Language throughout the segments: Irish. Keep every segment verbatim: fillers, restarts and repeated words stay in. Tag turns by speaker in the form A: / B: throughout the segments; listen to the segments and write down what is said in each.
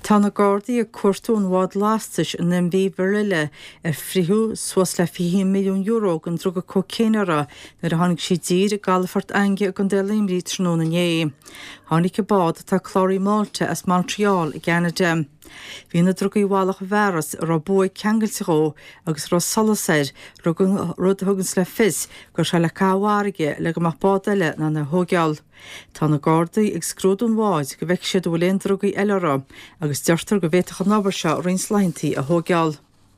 A: Tá na Gardaí a cuairtún bhád lastais in na bhí bhrile ar friú suas le fiche milliún euro an drug a cocéinera nar a tháinig si dír a galfart ainge a gan délimrí tróna né. Tháinig go bád tá chláirí Máilte as Montreal i Canada. Bhí na drugaí bhálach bheras ar bua ceangailtíró agus rá salasair rud thugans le fis gur se le cáhhaige le go bád eile na na thógeal. Tá na Gardaí ag scrúdún bháid go bheic siad bhfuil drugaí eile agus deirtar go bhéiteach an nabair se rins leintí a thógeal.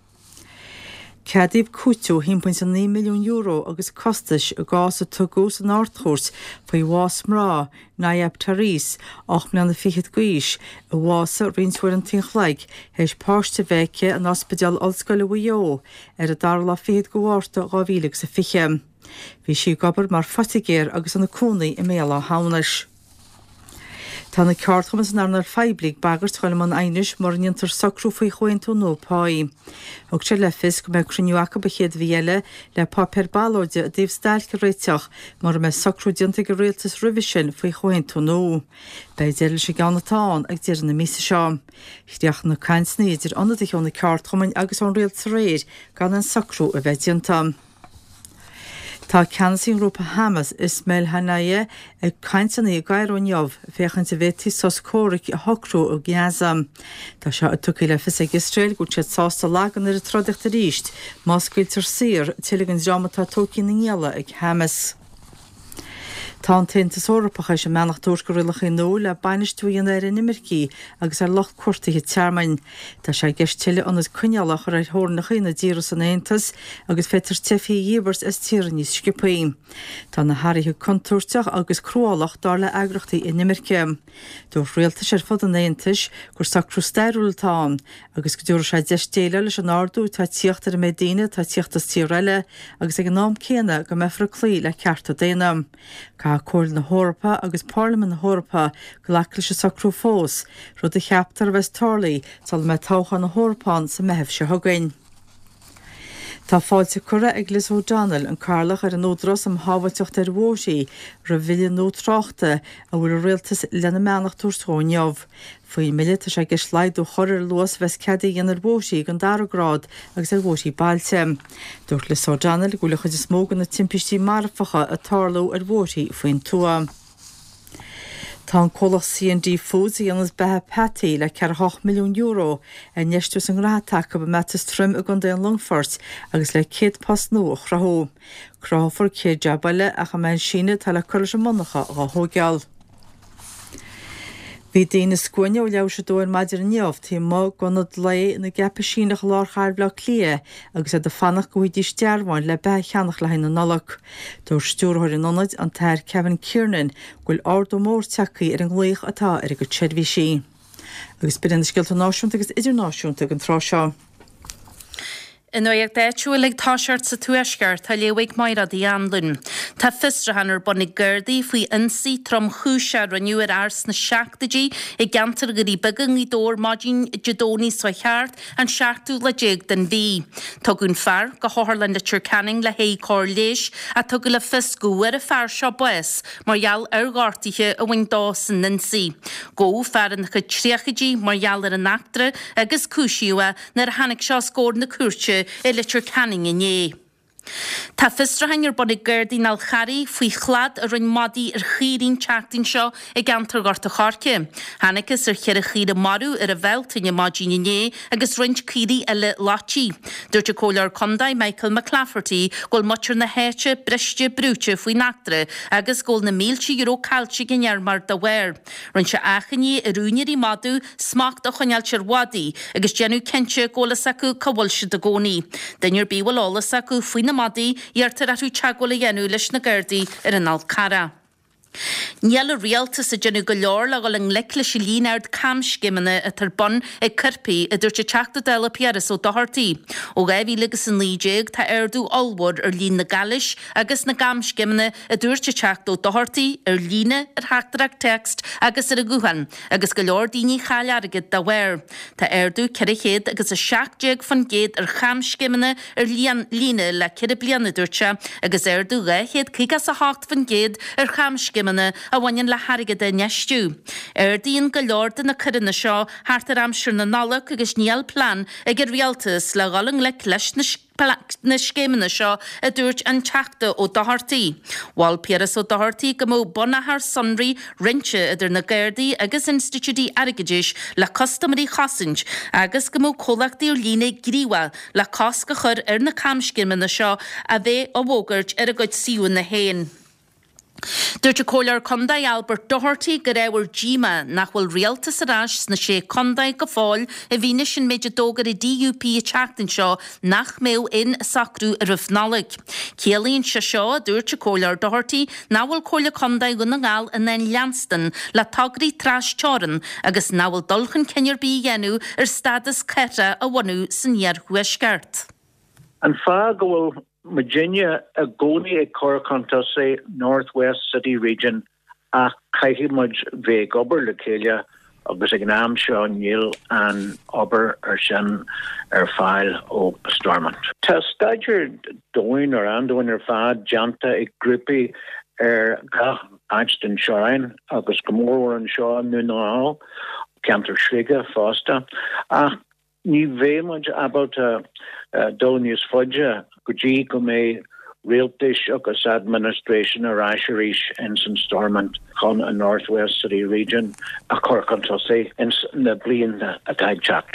A: Cadíb cúteú one point nine milliún euro agus costais a gás a tugús an áirthúrs faoi bhás mrá Nayab Tarís ach mna na fichid gúis a bhása rinsfuir an tinchleig héis páiste bheice an ospidal Ollscoile Uio ar a darla fichid gohharta gáhílig sa fiche. Bhí si gobar mar fotigéir agus an na cúnaí i méla hánis. Tá na ceartchamas nar nar feiblig bagart chuil man ainis mar níontar sacrú faoi chuin tú nópáí. Og sé le fis go me cruniuacha bechéad bhíile le papir ballóide a díobh stailce réiteach mar me sacrú dianta go réaltas rivisin faoi chuin tú nó. Bei déile sé gannatáin ag déir na mísa seo. Chdiach na cainsní idir anad ichón na ceartchaman agus an réaltas réir gan an sacrú a bheith dianta. Tá ceansaí grúpa Hamas Ismail Haniyeh ag cainteanna i gaiir ó neamh féchan sa bhétí sos córic a thocrú ó Gaza. Tá seo a tucaí le fis ag Israel go siad sásta lagan ar a trodacht a ríist, más cuiltar sír tilagan dramatá tócí na ngeala ag Hamas. Tá an taontas orpacha sé meannach dúir go rialach in nó le bainistúíon ar in Imircí agus ar locht cuairtaithe tearmain. Tá sé gceist tiile anad cuinealach ar thórnach na díra san Aontas agus fétar tefií dhíbars is tíra níos scipaí. Tá na hairithe contúirteach agus cruálach dar le agrachtaí in Imirce. Dúir rialtas ar fud an Aontas gur sacrú stairúiltáin agus go dúir sé deistéile leis an ardú tá tíocht ar a Medina tá tíochtas tíreile agus ag an nám céine go mefra clí le cearta déanam. Cá cóil na Hórappa agus Parliament na Hórappa go leacla se sacrú fós, rud a cheaptar bheits tarlaí sal me tácha na Hórapán sa mehef se thugain. Tá fáilte cura ag Liz O'Donnell an carlach ar an nódras am hábhaiteocht ar bhóisí ra bhile nótráchta a bhfuil réaltas lena meannach túrtóin neamh. Faoi mille tá sé gus leidú chorir luas bheits ceadaí an ar bhóisí gan dara grád agus ar bhóisí bailte. Dúirt Liz O'Donnell go lecha is mógan na timpistí marfacha a tarlú ar bhóisí faoin tua. Tá an cólach C and D Foods i anas bethe patí le cearthach milliún euro a neistús an ráteach go metas trim a gan déan Longfort agus le céad pas nó a chrathó. Cráfar cé deabaile a cha mean síne tal le chuir sem monacha a thógeal. Bhí daoine scuine ó leabhar sé dóir maidir neamh tí má gonad le na gceapa sínach lár charbla clia agus a de fannach go dtí stearmhain le be cheannach le hain na nalach. Dúir stúrthir in anad an tair Kevin Kiernan ghfuil ardú mór teacaí ar an nglaoch atá ar go tseirhí sí. Agus bid an scialta náisiúnta agus idirnáisiúnta an trá seo.
B: In oiag deitúig táseart sa tuaisceart tá léhaigh mairad í anlún. Tá fistrahannar bonnig Gardaí faoi insaí trom chúise raniuar ars na seachtaidí i gantar gurí began í dór mádín jadóní sa cheart an seachtú le déag den bhí. Tugann fear go háthlan na Turcanning le hé cór léis a tugad le fiscú ar a fear seo bues margheall ar gáirtithe a bhain dá san insaí. Go fear an chud tríochaidí margheall ar an actra agus cúisiúa nar a hanig seo scór na cuairte i le Turcanning in é. Tá fistrahannar bonnig Gardaí nal charí faoi chlad a rinn madaí ar chírín teachtain seo i gantar garta charce. Hanachas ar cheir a chíad a marú ar a bheilt in mádín iné agus rint círí eile látí. Dúirte cólar condaid Michael McLafferty gol muir na héite briste brúte faoi nachtre agus gol na míltí euro calte gin mar da bhair. Rint se achaní a rúnirí madú smacht a chuneal sir wadaí agus genú kense gólas acu cabhulse de gcónaí. Dainir bíhil ólas acu faoi na madaí iartar atú teagóla dhéanú leis na Gardaí ar an alcara. Níl a rialtas a genú go leor le goil an lecla sí línaird camscimine a tar bon ag curpaí a dúirte teachta deile piaras ó dohartaí. Ó gaibhí legus an lídeag tá airdú olmhór ar lín na galis agus na gamscimine a dúirte teachta ó dohartaí ar líne ar heachtarach text agus ar a guhan agus go leor daoine chaillearagad da bhair. Tá airdú ceir chéad agus a seachtdeag fan géad ar chamscimine ar líne le ceir blianana dúirte agus airdú ga chéad chuigas a hácht fan géad ar chamscimine gimana a bhain le harige de neistú. Er dín go leor na cuireanna seo háart ar amsir na nalach agus níl plan ag gur rialtas le galang le leis na scéimena seo a dúirt an teachta ó dahartaí. Wal Pieras ó dahartaí go mó bonahar sonraí rinse idir na Gairdaí agus institútí airgidéis le customarí chasanj agus go mó cólachtaí ó lína gríha le cos go chur ar na camscéimena seo a bheith ó bhógairt ar a gcuid siú na héin. Dúirte cólar Condaí Albert Doherty go raibhar díma nach bhfuil rialtas arás na sé Condaí go fáil a bhíne sin méidir dógar i D U P a teachtain seo nach méo in sacrú a rifnálaigh. Céalaíonn se seo dúirte cólar Doherty ná bhfuil cóla Condaí go na ngáil in an Leanston le tagarí trás teoran agus ná bhfuil dulchan ceannar bí dhéanú ar stadas ceire a bhainú san níor huisceart.
C: An fá go bhfuil Virginia a goni e Coracanta say Northwest City region a caihimaj ve gober le kelia agus ag naam Sean Neil an ober ar sin ar file o Stormont. Ta stager doin or andoin ar fad janta ag grippy ar ga Ashton Shine agus gomor an Sean Nunal Cantor Shriga Fosta a ni ve much about uh, uh, Donius Fudja Guji go me realtish agus administration ar Asherish in Saint Stormont con a Northwest City region a Corcantossi in the blian a guide chat.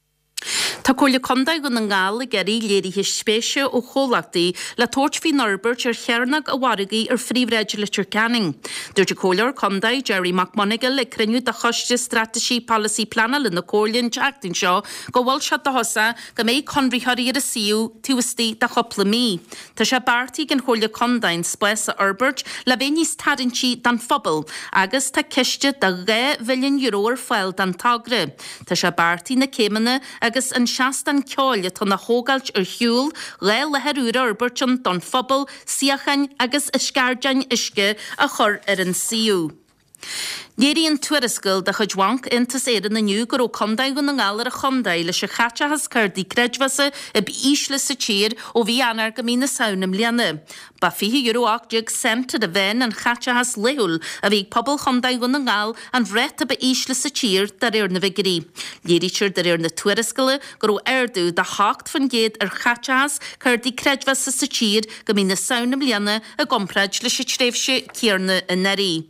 B: Tá cóla Condaí go na ngáil geirí léirithe spéise ó chólachtaí le tóirt hí Norbert ar chearnach a waragaí ar phríomhréidir le Canning. Dúirte cólar Condaí Jerry McMonigal le criniú de choiste strategy policy planal in na cólainn teachtain seo go bhfuil se do hosa go méid conríthirí ar a siú túistí de chopla mí. Tá sé bartaí gan cóla Condain spes a Herbert le bhé níos tarintí dan phobal agus tá ciste de ré milliún euro ar fáil dan tagre. Tá sé bartaí na céimena agus an seastan ceáile tá na hógailt ar hiúil le leherúra Herbertson don phobal siachan agus iscardein isce a chur ar an siú. Léiríonn tuairiscail de chuidhhainc intas éan na nniu gur ó Condaí go na ngáil ar a Condaí leis a chatte has chuirdaí creidmhasa a bhísle sa tír ó bhí anar go mí na saonam leanna. Ba fiche euro achdeag cent a bhein an chatte has leúil a bhí pobl Condaí go na ngáil an bhreat a bhísle sa tír dar ar na bhigirí. Léirítear dar ar na tuairiscaile gur ó airdú de hácht fan géad ar chatte has chuirdaí creidmhasa sa tír go mí na saonam leanna a gompraid leis a tréimhse céarna in Neri.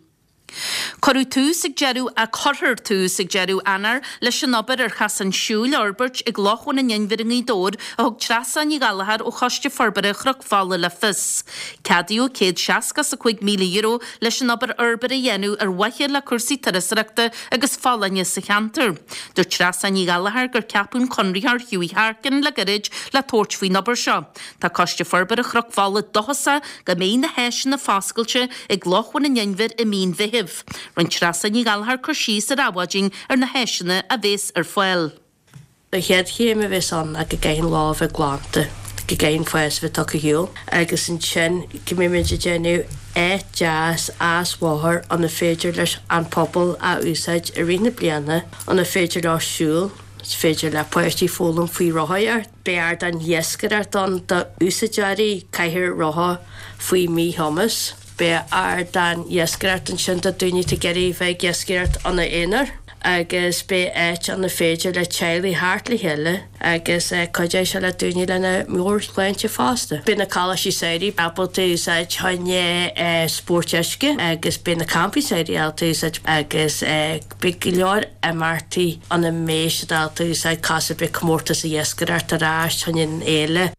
B: Corú tú sig jeru a corthir tú sig jeru anar leis an obair ar chas an siúil Herbert ag lochhain na nginmhiring í dór a thug trasa ní galahar ó choiste forbare chruchfála le fis. Cadíú céad seascas a chuig míle euro leis an obair Herbert a dhéanú ar waithir le cuasaí tarasreachta agus fálainne sa cheantar. Dúir trasa ní galahar gur ceapún conrithar Hughie Harkin le garid le tóirt faoin obair seo. Tá coiste forbare chruchfála dochasa go mé na héis na fáscailte ag lochhain na nginmhir i mín bhihib. Rhain trasa ní galhar chuirsí sa rábhaiding ar na héisina a bhés ar foiil.
D: The head came of his on like a gain law of a glanta, a gain first with Tucker Hill. Agus in Chen, community genu, eh, jazz, ass, water on the featureless and popple at usage, arena bliana on the featureless shul. Féidir le poirtí fólam faoi rothair, bear dan yesker don de usajari caihir rotha faoi mí hummus. Be ar dan yesgert an sin a dúine te geirí bheith yesgert an a éar, agus be éit an na féidir le teilí hartla heile, agus coidé se le dúine lena mór leinte fásta. Be na cala sí séirí babal tú úsáid haine sporteiske, agus be na campi séirí alta úsáid, agus be gileor a martí an na méis alta úsáid casa be cmórtas a yesgert a rás hain éile.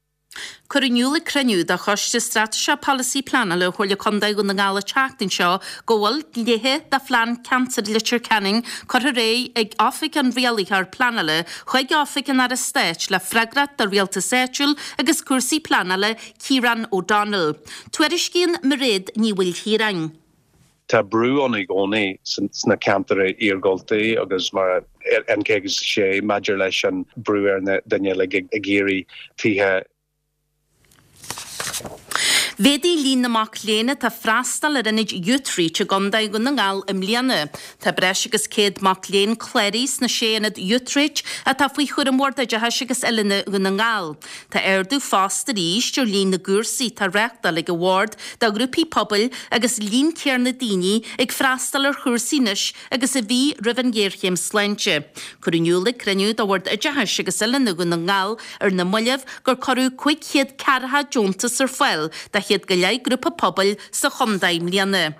B: Curiniúla creniu da choiste strategia policy plana le chola Condaí go na ngála teachtain seo go bhfuil léthe da phlean cancer le Canning chur ré ag áfik an rialaíthar planala chuig áfik an ar a stéit le freagrat da rialta séitiúil agus cuasaí planala Kieran O'Donnell. Tuairiscíonn mar réad ní bhfuil híraing.
E: Tá brú an ag ónaí na cantar íargoltaí agus mar an cégus sé maidir leis an brú ar na daine le a géirí tithe.
B: Fedi lín amach léine tá freastal ar inid jutrí te gondaid go na ngáil im líana. Tá breis agus céad mac léin clerís na séanad jutrid a tá faoi chur mórda de heis agus eilena go na ngáil. Tá airdú fásta ríis gur lín na gúrsaí tá reachtal ag award da grúpi pobl agus lín céar na daoine ag freastal ar chuirsaínis agus a bhí rivan géirchéim sleinte. Curiniúla creniu da ward a de heis agus eilena go na ngáil ar na muileh gur choú chuig chéad cartha Jontas ar foiil da chéad go leid grúpa pobl sa chondaim líana.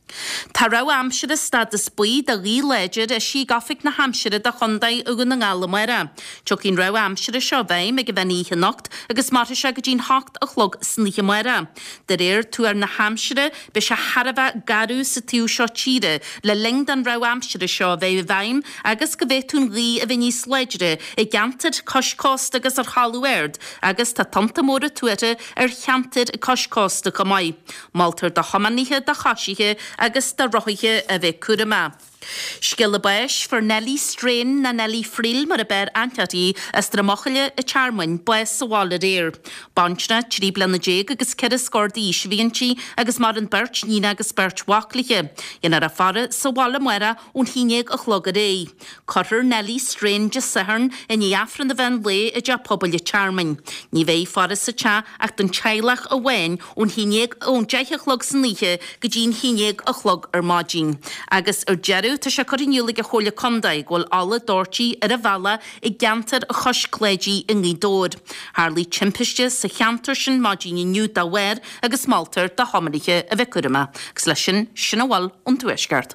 B: Tá rá amsire stadas buí a rí léidir a sí gafic na hamsire a chondaid ugan na ngála mara. Tucín rá amsire seo bheim ag bheníhe nocht agus marta se go dín hacht a chlog sníe mara. De réir tú ar na hamsire be se Harbheith garú sa tíú seo tíre le lengd an rá amsire seo bheith bheim agus go bheith tún rí a bheith níos léidire i gantid coscost agus ar chalúerd agus tá tanta móra tuaire ar cheantid coscosta go mai. Maltar da chomaníthe da chaisiche agus da roiche a bheith curama. Skille bais for Nelly Strain na Nelly Friel mar a ber antiatí as dramochaile a charmain bais sa wall réir. Banchna trí blanna déag agus cead scordí svíintí agus mar an birch nína agus birch wachliche. Inar a fara sa wall mera ún híneag a chlogad é. Corr Nelly Strain just sahern in í afran na ven le a ja pobl a charmain. Ní bhéh fara sa cha ach den chailach a wein ún híneag ón deich a chlog san líche go dín híneag a chlog ar mágin. Agus ar jeru tá se coriniúla go chola condaid ghil alla dórtí ar a bhela i gceantar a choscléidí in ní dór. Harlí timpiste sa cheantar sin mágin nniu da wer agus maltar da homariche a bheith curama. Gus lei sin sinna bhil ón tuaisceart.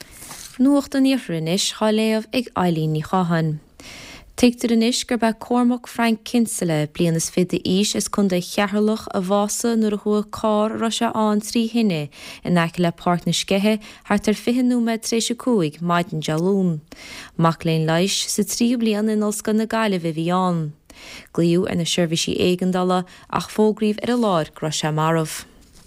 F: Nuacht an íochranis chaléamh ag Eileen ní chahan. Teigtar an isis gur bheith Cormac Frank Kinsella blianas fide ís is chun de chearlach a bhása nuair a thua cá ra se an trí hinne in aice le páirt na scethe thart ar fiche númed tréis a cúig maidin jalún. Mac léon leis sa trí blian in osca na gaile bhí bhí an. Gliú ar na seirbhísí éigandala ach fógríomh ar a láir gra se marmh.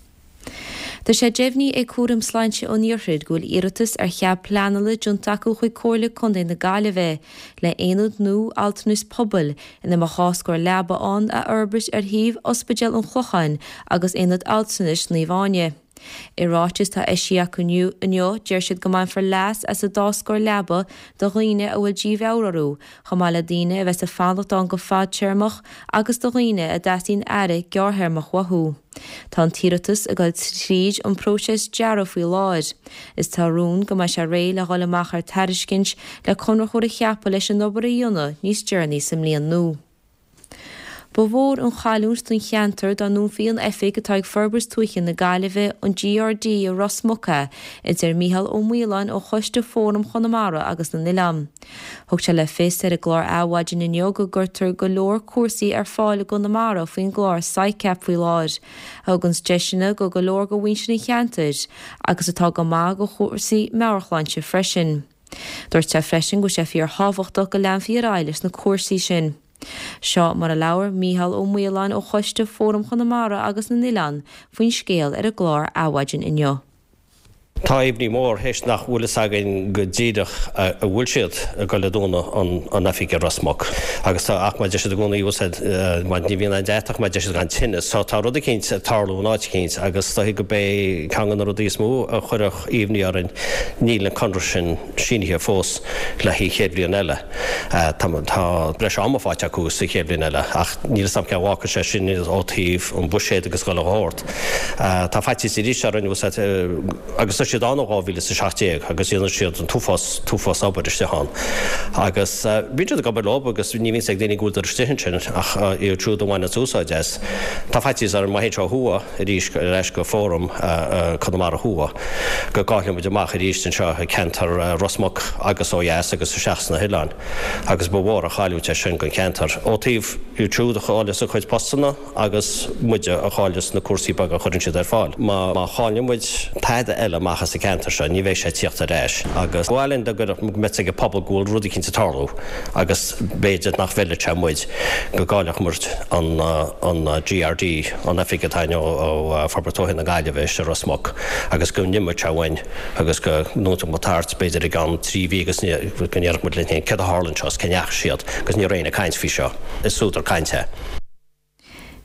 F: Tá sé déimhní ag cuaram sláinte ó níorthrid gúil iiritas ar cheap pleanala dúntaú chuig cóirla chun na gaile bheith le éonad nó altanús pobl ina mar cháscóir leba an a urbis ar thaobh ospidéal an chlochain agus éonad altanis níomháine. I ráitis tá eisi acuniu inio deir siad go main for leas as a dáscóir leba do roiine a bhfuil díomh eurarú, chamála daine a bheits a fanlacht an go fad teirmach agus do roiine a datín aire gearthairmach wathú. Tá an tíratas a gáil tríd an próses dearah faoi láir. Is tá rún go mai se ré le gáil amach ar tairiscint le conra chuir a cheappa leis an nobar a dionna níos dearnaí sam líon nó. Ba bhór an chaúns tún cheantar don nún fion efig atá ag ferbers tuichin na gaileheh an G R D a Rosmucha is ar Mícheál Ó Maoláin ó choiste fórum Chonamara agus na Nilam. Thug se le fés ar a glár áhaidin in yoga gurtar go leor cuasaí ar fáil go Namara faoin glár saicap faoi láir. Thugans deisina go go leor go bhain sin cheantar agus atá go má go cuasaí mearchláinte freisin. Dúirt sé freisin go sé fíor hábhachtach go lean fiar ailes na cuasaí sin. Seo mar a leabhar Mícheál Ó Maoláin ó choiste fórum Chonamara agus na Nilan faoin scéal ar a glár áhaidin inniu.
G: Tá ibní mór héis nach bhfuil agin go ddíadach a bhfuil siad a go le dúna an Africa Rosmach. Agus tá ach maidir a gúna íhúsad maid ní bhíon deach maidir gan tinne, so tá rud céint tarlú náid céint agus tá go bé cangan a rudí smú a chuireach íomhní ar an níl an conra sin siníthe fós le hí chéadblion eile. Tá breis amfáte acu sa chéadblion eile ach níl sam ce bhácha sé sin ótíomh an buséad agus go le háirt. Tá faití sí ríis ar an úsad agus siad anháhíle sa seaachtéag agus dhéanana siad an túfás túfás ábaidir steán. Agus bíidir go lob agus ní vín ag déananig gúil ar stihin sin ach í trúd amhaine úsáides. Tá feitís ar maithérá thua a ríis leis go fórum Chonamara thua go gáithlim muid amach a ríis an seo a ceantar Rosmach agus ó dheas agus sa seachas na Hileáin. Agus ba bhór a chaúte sin go ceantar. Ótíomh í trúd a cháilis a chuid postanna agus muide a cháilis na cuasaí bag a chuann siad ar fáil. Má cháilim muid taide eile machchas sa ceantar se, ní bhéh sé tíocht a réis. Agus bháilinn de gur met go pobl gúil rudí cinnta tarlú agus béidir nach bheile te muid go gáileach muirt an G R D an Africatáine ó forbartóthain na gaileheh se Rosmach agus go nimmer te bhain agus go nóta motárt beidir gan trí bhí agus gnéarach mu linn ce a Harlan seos ceneach siad agus ní réna caiint fi seo. Is sútar caiinte.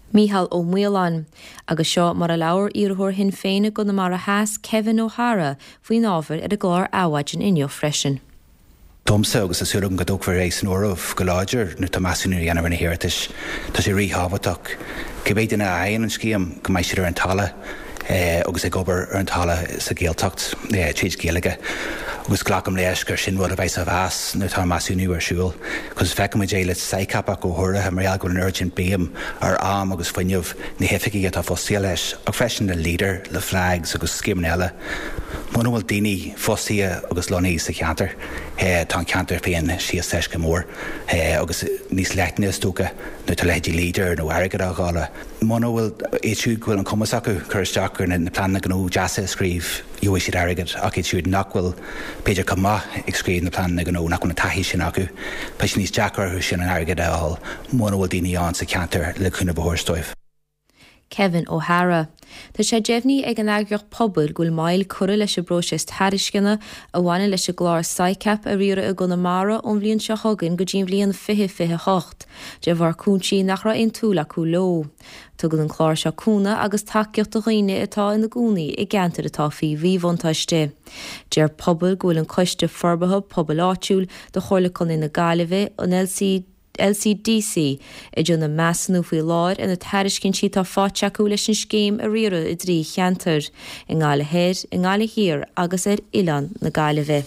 F: Míhall ó Muileán, agus seo mar a leabhar iarthóir hin féine go na mar a heas Kevin O'Hara faoin ábhar ar a glár áhaidin inniu freisin.
H: Tomsa agus is siúm go dúchar éis an ormh go láidir na tomasúí anamhar na hirirtas tá sé ríhabhaach. Cibéid na aon an scíam go maiid siar an tala agus ag gobar ar an tala sa géaltacht tríd géalaige. Agus ghlacham leis gur sin bhd a bheits a bheas na tomasúniú ar siúil, chus feiceam déile saicapach go thuirtha a marall go an urgent béam ar am agus foiineh na hefiigi atá fósaí leis ag freisin na líder le flags agus scéim eile. Muna bhfuil daoine fósaí agus lonaí sa cheantar tá ceantar féin sios seis go mór agus níos leithne tóca na tá leidí líder nó airgad a gála. Muna bhfuil éisiú bhfuil an cumas acu chuisteach na na planna go nó deasa scríb Iúis siad airgad ach éisiúd nachhfuil Peidir go maith ag scríb na planna go nó nach na taithí sin acu, Pais níos deachar thu sin an airgad áil muna bhfuil daoine an sa ceantar le chuna bhthirstoibh.
F: Kevin O'Hara. Tá sé déimhní ag an agraach poblbal gúil mail cura leis a broses tariscinna a bhaine leis a glár saicap a riire a Gunamara ón bhlion se thugann go dtíon bhlion fiche fiche hocht, de bhar cúntí nach ra on túla acu ló. Tugad an chláir se cúna agus taceocht a dhaoine atá ina gúnaí i gceantar atá fí bhíhhaintáiste. Dear poblbal gúil an coiste forbatha poblbal áitiúil do chorla chun ina Gaillimhe an L C L C D C i dúna meassanú faoi láir ina tairiscinn si tá fáte acu leis an scéim a riire i drí cheantar i ngála héir, i ngála hir agus ar Ilan na Gaillimhe.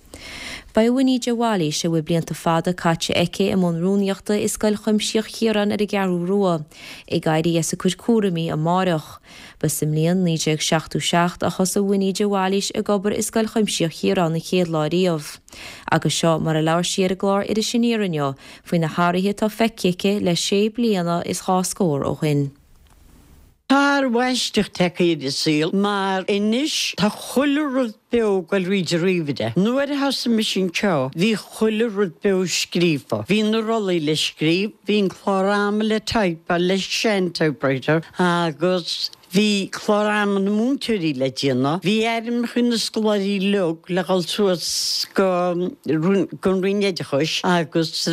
F: Ba bhaoine de bhálaí se bhfuil blianta fada caite eice am an rúneachta is gail chuimsíoch chiaran ar a gearú rua, i gairí as a chuid cuairimí a máireach. Ba sim líon níideag seachtú seacht a chus a bhaoine de bhálaís a gobar is gail chuimsíoch chiaran na chéad láiríomh. Agus seo mar a leabhar siar a glár ar a sinéireanneo faoin na háirithe tá feiciice le sé bliana is há scór ó chuin.
I: Táir weisteach tecaíad is síl, mar inis tá chuileúd beo goil ríidir ríomhide. Nuair a has mis sin teo, hí chuileúd beo scrífa. Bhí na rolaí le scríb, hín chláráma le taipa le sin typewriter, agus hí chláráma na múntúirí le díana. Bhí éirim chun na scoláirí leog le gáil suas go rinneide chuis, agus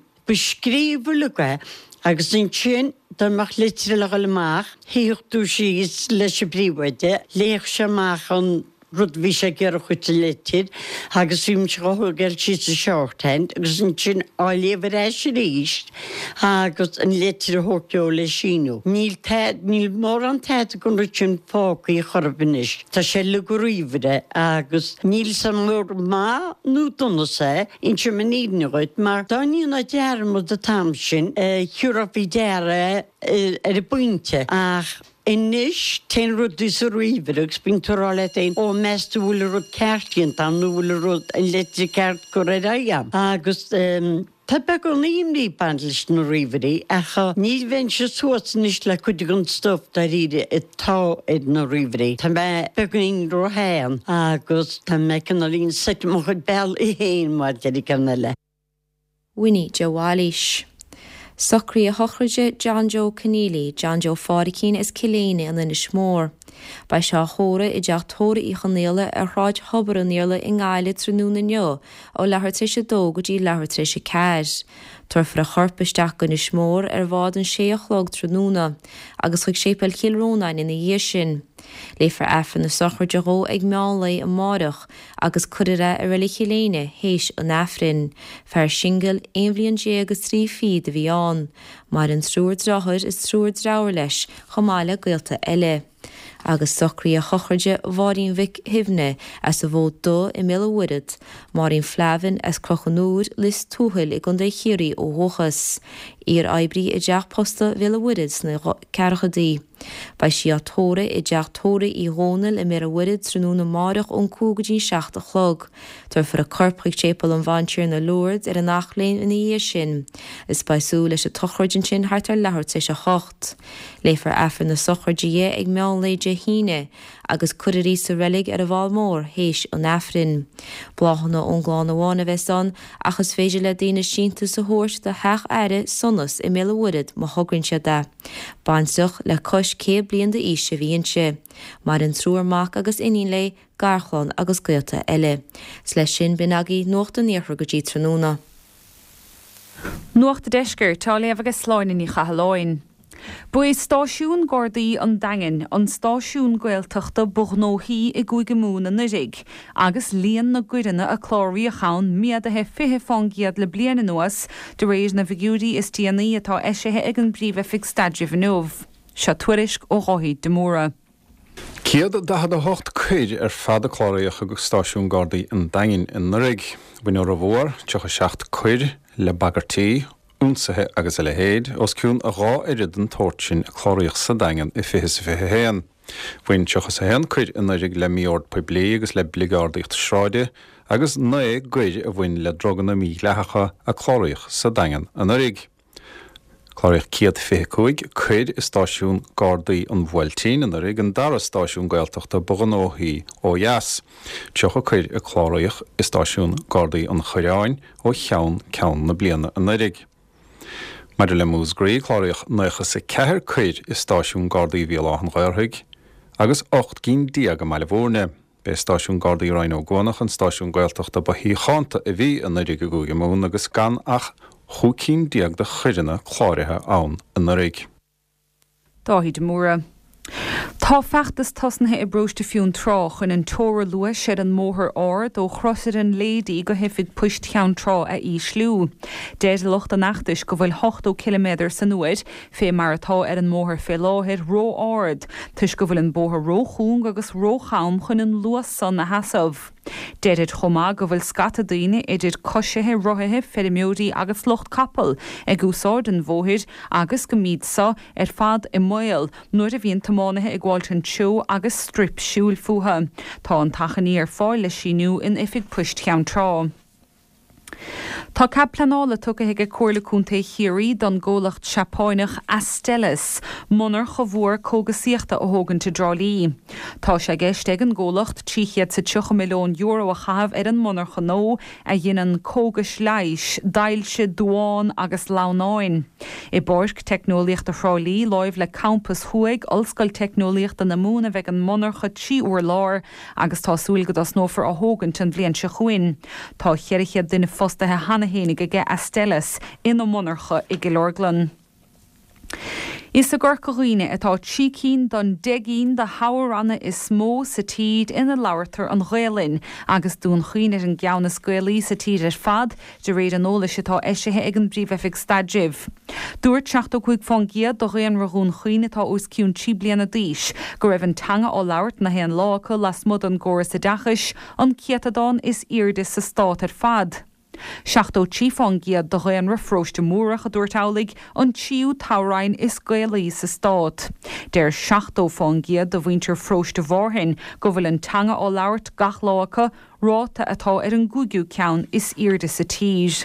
I: bescríbú le go agus in sin Dáach litre le galach, híochtú síos leis a bríomhaide, léoch semach an rud bhí sé gur chuite litir, agus bhím se go thugail si a seochtaint, agus an sin áléomh éis ríist, agus an litre thóceó le sinú. Níl níl mór an teid gon ru sin fácaí chorbanis. Tá sé le go ríomhide agus níl san mór má nó donna sé, in sin man ídneoid, mar daíon a dearm a tam sin, thiúrah bhí deara ar a buinte, ach Inis ten rudí sa ríomhach bín torrála éon ó measta bhfuil rud ceircinn tá nó bhfuil rud an leitri ceart go réam. Agus tá be go níomní bandlis nó riomhí acha ní bhain se suasníos le chuide an stop de riide i tá id nó riomhí. Tá be be go ro héan agus tá me can líon set mo chud bell i héin mar de ganna le.
F: Winnie Jawalish. Socrí a hochraide John Joe Keneally, John Joe Fáiricín is ciléine an ina smór. Ba seo chóra i deach tóra í chanéile ar ráid hobar an néile i ngáile trúna neo ó lethir tríise dó go dtí lethir tríise ceir. Tuirfar a chorpaisteach go na smór ar bhád an séochlog trúna, agus chuig sépal chiilrónain ina dhé sin. Léifar efan na sochar de ró ag meála a máireach agus cuiire a riile chiléine héis an efrin, fear singal éonbhlion dé agus trí fiad a bhí an, mar an trúir drathir is trúir dráir leis chomáile gailta eile. Agus socrí a chochraide bháín vic himne as a bhód dó i mé uirid, marín flehan as crochanúr lis túhail i gunda chéirí ó hóchas, ar aibrí i deach posta bhile uirid na cearchadaí. Ba si a tóra i deach tóra í hónal i mé a uirid trúna máireach ón cúgadín seach a chlog, tar far a corpaigh tépal an bhaintíir na Lourdes ar a nachléin ina dhé sin, is baisú leis a tochraidin sin hartar lethir sé a chocht. Léifar efar na sochraide ag meálaide híine, agus cuirí sa rilig ar a bháil mór héis an efrin. Blachanna ón gláán amháin a bheits an, achas féidir le daine sínta sa thuirt de heach aire sonas i mé uirid má thugann se de. Bainseach le cos cé blion de ise bhíonn se, mar an trúarmach agus inín le garchláán agus gailta eile. Sle sin bin agé nóachta níorthar go dtí tróna.
J: Nuachta deisgur tá léamh agus sláin í chahalláin. Bu stáisiún Gardaí an dain an stáisiún Gaeltachta bugnóí i gcuige múna na rig, agus líon na gcuireanna a chláirí a chaun miad a he fihe fangiad le bliana nuas de rééis na figúrí is tíanaí atá eisithe ag an bríomh fig stadrih nómh. Se tuairisc ó Ráithí de Móra.
K: Ciad dahad a hocht chuid ar fad a chláiríoch agus stáisiún Gardaí an dain in na rig. Bhuiine ar a bhór teach a seacht chuid le bagartíí, únsathe agus le héad os cún a rá irid an tóirtin a chláiríoch sa dain i fihe sa fihe héan. Bhuiinn teach a sa héan chuid in na rig le míord poiblí agus le bligardaíocht sráide agus na é gcuid a bhuiinn le drogan na mí leathacha a chláiríoch sa dain an na rig. Chláiríoch ciad fiche cúig chuid is stáisiún Gardaí an bhfuiltín in na rig an dara stáisiún Gaeltachta bugnóí ó Dheas. Teach a chuid a chláiríoch is stáisiún Gardaí an Choireáin ó cheann ceann na bliana an na rig. Maidir le músgraí chláiríoch nucha sa ceithir chuid is stáisiún Gardaí bhíoláth an Ghaorthaig, agus ocht cinn dia go meile bhórne. Bé stáisiún Gardaí Rain ó Gúnach an stáisiún Gaeltachta ba hí chaanta a bhí an na rig a gúige mún agus gan ach chu cinn diaag de chuireanna chláirithe ann in na rig.
J: Ráithí de Móra. Tá feachtas tosnathe i bróiste fiún trách in an tóra lua sé an móthir áir dó chrosir an lédaí go hifig puist cheann trá a í slú. Déad locht a nachtais go bhfuil ocht kilometr san nuaid fé mar atá ar an móthir fé láthir ró áard, tuis go bhfuil an bóthir róchún agus róchaam chun an luas san na hasamh. Déad chomá go bhfuil scata daoine idir cosisithe rothaithe ferimódaí agus locht capal ag úsáid an bmhóthir agus go míad sa ar fad i mbaol nuair a bhíonn tamánaithe ag gháilt an tseó agus strip siúil fuatha. Tá an tachaní ar fáil le síniu in ifig puist cheann trá. Tá cab planála tucha ag cuairlaúnta chiaí don ggólacht seapáineach Astellas, munar go bhór cógasíochta ó thugann te drálíí. Tá sé gceiste ag an ggólacht tríchéad sa tucha milliún euro a chahabh ar an munar nó a dhéanaan cógas leis, dailse dúáin agus lánáin. I bord technoliacht a Frálí láimh le campus thuig olscoil technoliacht na múna bheith an munar chu trí uair lár agus tá súil go as nófar a thugann an bblion se chuin. Tá cheirichéad duine fostathe hana hénig ige Astellas ina monarcha i Gilorglan. Is a gorcaghine atá tícín don degín de haranna is smó sa tíd ina láirtar an ghéalinn agus dún chuoine an geanna scoilí sa tíd ar fad de réad an óla setá eisithe ag an bríomhefik stadjibh. Dúir teachta chuig fangiad do réan raún chuoine tá os ciún tí bliana díis, go raibh an tanga ó láirt na héan lácha las mud an ggóra sa dachas an ciatadán is irde sa stát ar fad. Seachtó tífangiad do réan ra fróiste múrach a dúirtálaigh an tíú tárain is gaalaí sa stát. Déir seachtó fangiad do bhaintear fróiste bhórthain go bhfuil an tanga ó labhart gach lácha ráta atá ar an gúgiú ceann is irde sa tír.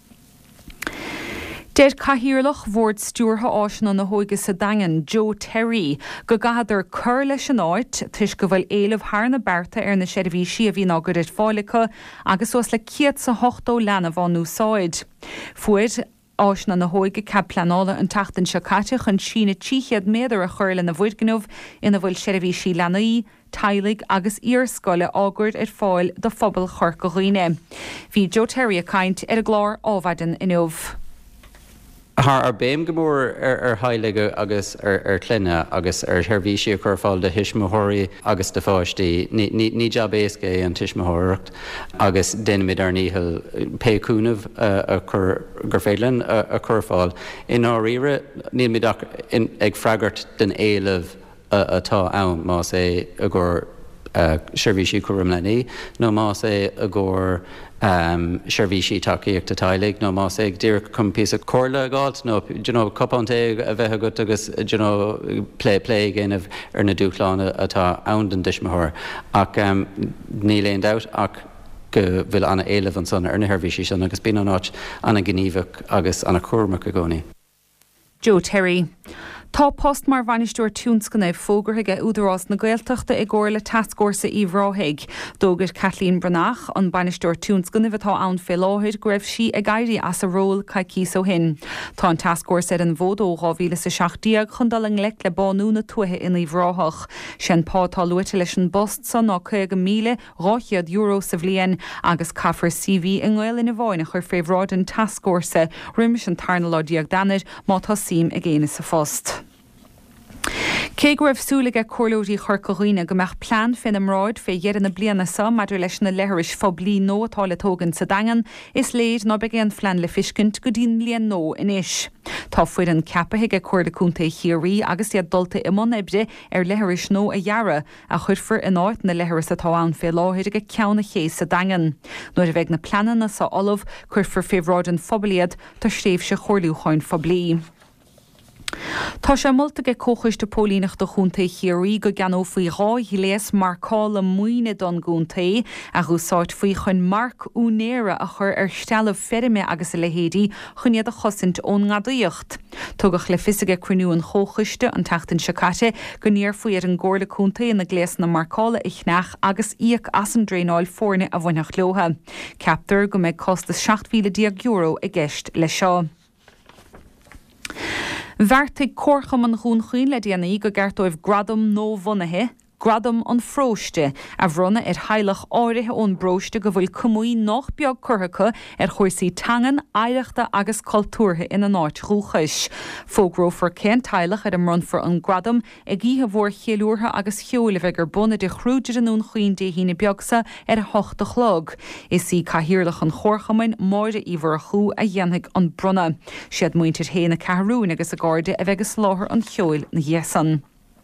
J: Déir caithíorlach bhórd stúrtha áisina na hóige sa dagan Joe Terry go gahadidir cur leis an áit tuis go bhfuil éileh thar na bearta ar na seirbhísí a bhí ágad ar fáilecha agus os le ciad sa hochtó lena bhán úsáid. Fuaid áisina na hóige cab planála an tatan se caiteach an sína tíchead méadar a chuir le na bhuiidgnumh ina bhfuil seirbhísí lenaí, tailig agus íorscoile águrt ar fáil do phobal chur go dhaoine. Bhí Joe Terry a caint ar a glár ábhaidan inmh.
L: Har ar béim gomór ar ar heilige agus ar ar clinne agus ar thirhísí a chuáil de hisismothirí agus de fáistí ní ní job éasca an tuismothireacht agus déanaid ar níhil péúnamh a chur gur féileann a churáil. In áíire ní mid ag freigart den éileh atá ann más é a ggur seirbhísí cuam lení, nó más é a ggur Um, seirbhísí takeíocht a tailig, nó más ag dtír chum pí a cóla gáilt, nó copánta a bheith agat agus lé lé géanamh ar na dúchlána atá ann den dismthir ach um, ní léon dat ach go bhfuil anna éileh an sanna ar na theirbhísí sin agus bí an áit anna gníomhach agus anna cuairmach a gcónaí.
J: Joe Terry. Tá post mar bhainisteúir túnscanna fógarthaige údarrás na Gaeltachta i gcóir le taiscórsa íomhráithaig. Dógur Kathleen Branach an bainisteúir túnscanna bhtá ann fé láthir go raibh si ag gairí as a ról caiicí ó hin. Tá an taiscórsa ar an bhódó rábhíle sa seachtaíag chun dal an lec le banúna tuathe in íomhráthach. Sin pátá luite leis an bost san ná chuig go míle ráchiad euro sa bhliain agus caithfar C V in ghil ina bháine chur féhráid an taiscórsa riimiis an tarna láideag danir má tá sim a ggéine sa fost. Cé go raibh súlaige choirlóirí chorcaghine go meach plán fin amráid fé dhéanana bliana sa maidir leis na lehiris foblí nó atála tógan sa dagan is léad ná be an flean le fiscint go dín blian nó inis. Tá fuid an ceapathe go chuirla cúnta chiaí agus iad dulta imón ibde ar lehiris nó a dhearra a chudfur in áit na lehiris atá an fé láthir go ceanna ché sa dagan. Nuair a bheith na planana sa olamh chuirfur féhráid an fobliad tá stéomh se chorlúcháin foblí. Tá sé molta go cóchas de pólínach do chunta chiaí go gan ó faoi rá hí léas marcála muoine don gúnta a chusáid faoi chun marc únéire a chur ar stella ferime agus a lehéadí chuniad a chosint ón ngadaíocht. Tugach le fisaige cruinú an chóchaiste an teachtain secate go níor faoi ar an ggóla cúnta in na gléas na marcála ichnach agus íoc as an dréáil fórne a bhainach leotha. Ceaptar go méid costa seacht mhíle euro i gceist le seo. Bheartaigh córcham an dhún chuoin le déanaí go gceartóibh gradam nó bhunathe, gradam an fróiste a bhronna ar heilech áirithe ón bróiste go bhfuil cumúí nach beag curthacha ar chuirsaí tangan, éireachta agus cultúrtha ina náit rúchais. Fógrófar cén teilech ar an runfar an gradam ag íthe bhór chéúrtha agus cheolah gur buna de chrúidir anún chuoin de hína beagsa ar a hochta chlog. Is í caithíirlach an chórchamain máide íbhar a chuú a dhéanaigh an brunna. Siad muintir héna cehrún agus a gáde a bhegus láthair an cheoil na dhéasan.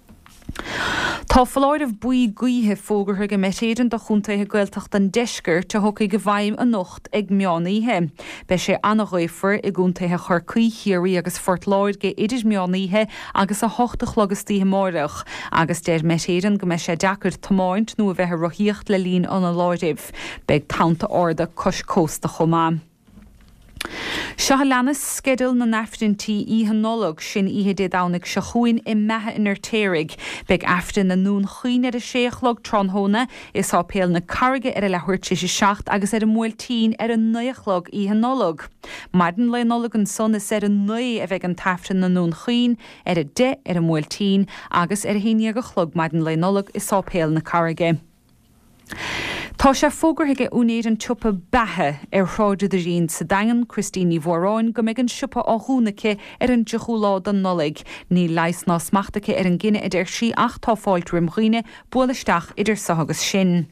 J: Tá fáidirh buí gaothe fógartha go metéidir do chuntaithe gailteach an deisceir te thucaí go bhaim a nocht ag meánaíthe. Bei sé annachghafar i gúntaithe chorcaí chiaí agus fortláid go idir meánaíthe agus a hochtachlogastíthe máireach, agus déir metéidir go me sé deacair tomáint nó a bheithe rothíocht le lín an a láidibh, beag tanta orda cos cósta chomá. Seo lenas skedul na naftintí ihe nolog sin ihe dé dánig se chuin i methe inar térig, beag aftin na nún chuin ar a séchlog tronhóna is á péal na carige ar a lehuiirte sé seacht agus ar a múiltín ar a nuichlog ihe nolog. Maiden le nolog an son is ar a nui a bheith an taftin na nún chuin ar a de ar a múiltín agus ar a héine go chlog maiden le nolog is á péal na carige. Tá sé fógarthaige únéad an tupa bethe ar chráide de rion sa dagan Christine Mhóráin go méid an siúpa á húnacha ar an deúlá don nolig, ní leis ná smachtacha ar an gine idir sí ach tá fáilt rimghine bualaisteach idir sahagus sin.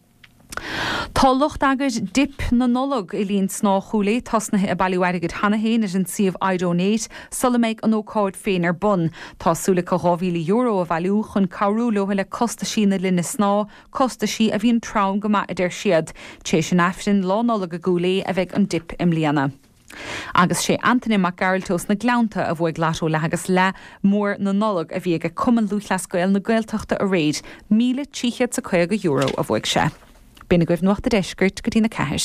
J: Tá lucht agad dip na nolog i líon sná chúla tasnathe a bailúharigad hanahéin ar an siomh Idónéid sulla méid an ócáid féin ar bun. Tásúla go dhá euro a bhailú chun cabhrú lotha le costa sí na linne sná, costa sí a bhíon trám go maith idir siad, tééis sin aftin lá nolog a gúla a bheith an dip im líana. Agus sé Anthony McGaraltos na gleanta a bhfuil glasó le agus le mór na nolog a bhí ag cuman lúthlascoil na gailteachta a réid míle tríchéad sa chuige euro a bhfuil sé. Bína goibh nuachta deisgurt go dtína ceis.